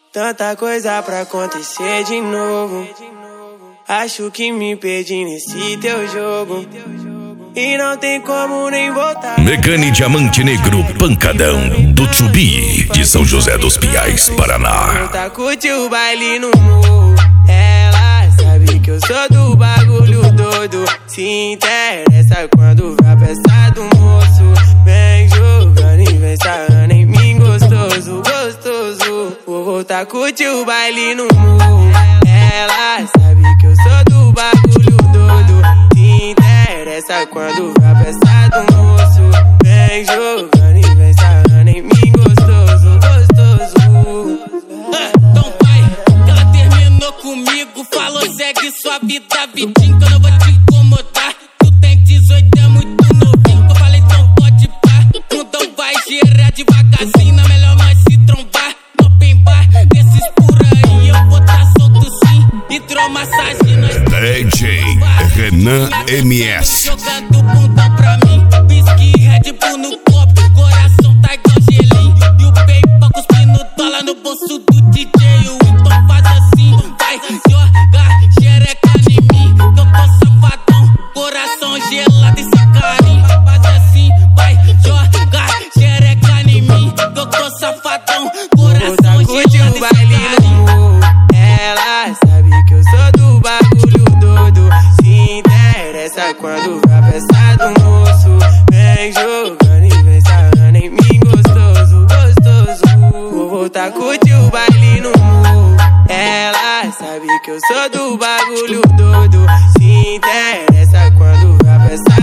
Tanta coisa pra acontecer de novo. Acho que me perdi nesse teu jogo e não tem como nem voltar. Mecânico Diamante Negro Pancadão do Tubi de São José dos Pinhais, Paraná. Tá curtiu o baile no morro. Ela sabe que eu sou do bagulho doido. Se interessa quando vai pra festa do moço. Vem jogando e vem sarrando em mim gostoso, gostoso. Vou voltar a curtir o baile no morro. Ela sabe que eu sou do bagulho doido. Se interessa quando vai pra festa do moço. Vem jogando e vem sarrando em mim gostoso, gostoso. Então vai, que ela terminou comigo. Falou segue sua vida, vidinho, que eu não vou te incomodar. Tu tem 18, é muito novinho. Eu falei então pode pá. Então vai gerar devagarzinho. Na melhor nós se trombar no open bar. Desses por aí eu vou tá solto sim. Hidromassagem nós DJ Renan MS. jogando bundão pra mim. Whisky, Red Bull no copo. Coração tá igual gelinho. E o PayPal cuspindo dólar no bolso do DJ. Então faz assim, vai jogar xereca em mim. Que eu tô safadão, coração gelado esse carinho. Faz assim, vai jogar xereca em mim. Que eu tô safadão, coração gelado esse carinho. Ela sabe que eu sou do bagulho doido. Se interessa quando vai pra festa do moço. Vem jogando e vem sarrando em mim gostoso, gostoso. Vou voltar a curtir o baile no morro. Ela sabe que eu sou do bagulho doido. Se interessa quando vai pra festa